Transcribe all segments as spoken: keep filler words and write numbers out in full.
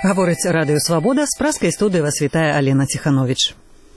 Гаворыць радыё «Свабода», з праскай студыі вас вітае Алена Ціхановіч.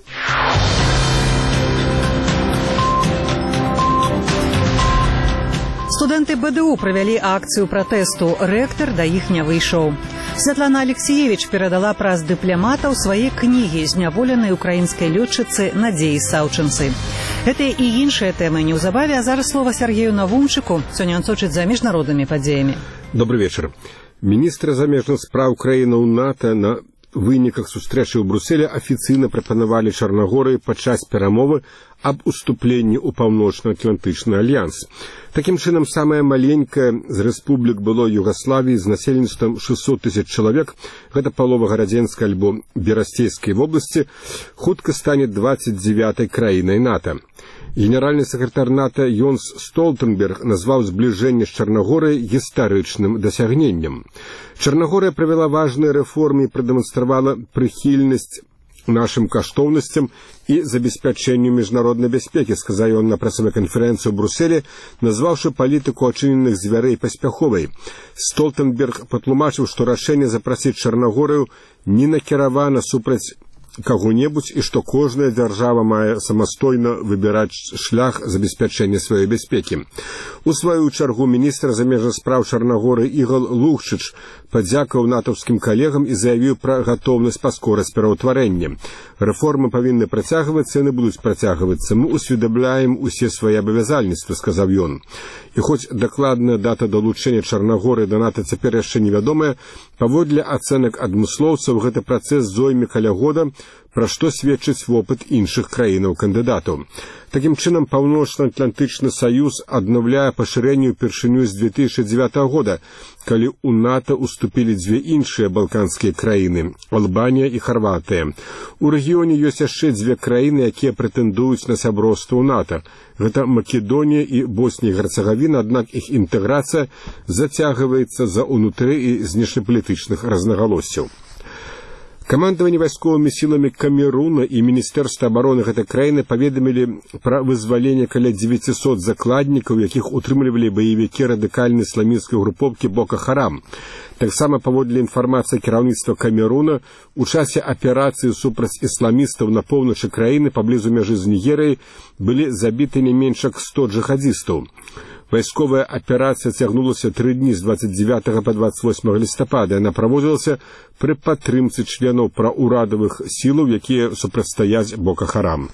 Студэнты бэ дэ у правялі акцыю пратэсту. Рэктар да іх не выйшаў. Святлана Алексеевич перадала праз дыпламатаў свае кнігі зняволенай украінскай лётчыцы Надзеі Саўчынцы. Гэтыя і іншыя тэмы неўзабаве, а зараз слова Сергею Навумчыку. Сёння ён сочыць за міжнароднымі падзеямі. Добрый вечер. Міністры замежных спраў краінаў НАТО на выніках сустрэчы ў Брусселі афіцыйна прапанавалі Чарнагорыі пачаць перамовы аб уступленні ў паўночна-атлантычны альянс. Такім чынам, самая маленькая з рэспублік былой Югаславіі з насельніцтвам шэсцьсот тысяч чалавек, гэта палова гарадзенскай альбо берасцейскай вобласці, хутка стане дваццаць дзевятай краінай НАТО. Генеральны сакратар НАТО Йонс Столтенберг назваў збліжэнне з Чарнагорыяй гістарычным дасягненнем. Чарнагорыя правяла важныя рэформы і прадэманстравала прыхільнасць нашим каштоўнасцям і забеспячэнню міжнароднай бяспекі, сказаў ён на прэсавай канферэнцыі ў Брусселі, назваўшы палітыку адчыненых дзвярэй паспяховай. Столтенберг патлумачыў, што рашэнне запрасіць Чарнагорыю не накіравана супраць каго-небудзь і што кожная дзяржава мае самастойна выбіраць шлях забеспячэння сваёй бяспекі. У сваю чаргу міністр замежных спраў Чарнагорыі Ігор Лукшыч падзякаваў натаўскім калегам і заявіў пра гатоўнасць паскораць пераўтварэнне. Рэформы павінны працягвацца, яны будуць працягвацца. Мы усведамляем усе свае абавязальніцтвы, сказаў ён. І хоць дакладная дата далучэння Чарнагорыі да НАТО цяпер яшчэ невядомая, паводле ацэнак адмыслоўцаў гэты працэс зойме каля года, пра што сведчыць вопыт іншых краінаў-кандыдатаў. Такім чынам, Паўночна-Атлантычны саюз аднаўляе пашырэнне ўпершыню з две тысячы дзевятага года, калі ў НАТО уступілі дзве іншыя балканскія краіны – Албанія і Харватыя. У рэгіёне ёсць яшчэ дзве краіны, якія прэтэндуюць на сяброўства ў НАТО. Гэта Македонія і Боснія і Герцагавіна, аднак іх інтэграцыя зацягваецца з-за ўнутры і знешнепалітычных рознагалоссяў. Камандаванне вайсковымі сіламі Камеруна і Міністэрства абароны гэтай краіны паведамілі пра вызваленне каля дзевяцісот закладнікаў, якіх утрымлівалі баевікі радыкальнай ісламісцкай групоўкі Бока Харам. Таксама, паводле інфармацыі кіраўніцтва Камеруна, у часе аперацыі супраць ісламістаў на поўначы краіны паблізу мяжы з Нігерыяй былі забіты не менш як сто джихадзістаў. Вайсковая аперацыя цягнулася тры дні з дваццаць дзевятага па дваццаць восьмага лістапада. Яна праводзілася пры падтрымцы членаў праўрадавых сілаў, якія супрацьстаяць Бока Харам.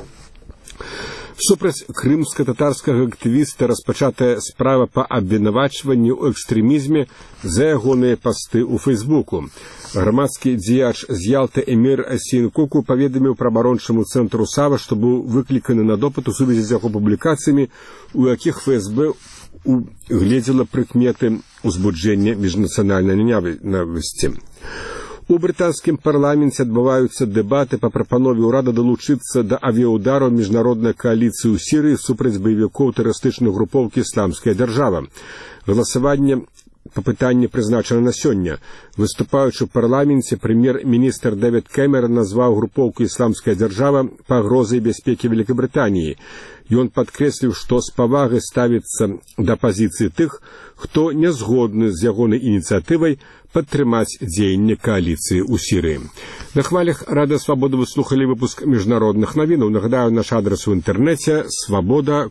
Супраць крымска-татарскага актывіста распачатая справа па абвінавачванні ў экстрэмізме за ягоныя пасты ў Фейсбуку. Грамадскі дзеяч з Ялты Эмір Асін-Куку паведаміў праабарончаму цэнтру САВА, што быў выкліканы на допыт у сувязі з яго публікацыямі, у якіх ФСБ угледзела прыкметы ўзбуджэння міжнацыянальнай нянавісці. У брытанскім парламенце адбываюцца дэбаты па прапанове ўрада далучыцца да авіяўдараў міжнароднай кааліцыі ў Сірыі супраць баевікоў тэрарыстычнай групоўкі «Ісламская дзяржава». Галасаванне па пытанні прызначана на сёння. Выступаючы ў парламенце, прэм'ер-міністр Дэвід Кэмерон назваў групоўку «Ісламская дзяржава» пагрозай бяспекі Вялікабрытаніі. Ён падкрэсліў, што з павагай ставіцца да пазіцыі тых, хто не згодны з ягонай ініцыятывай падтрымаць дзеянне кааліцыі ў Сірыі. На хвалях радыё «Свабода» вы слухалі выпуск міжнародных навінаў. Нагадаю, наш адрас у інтэрнэце свабода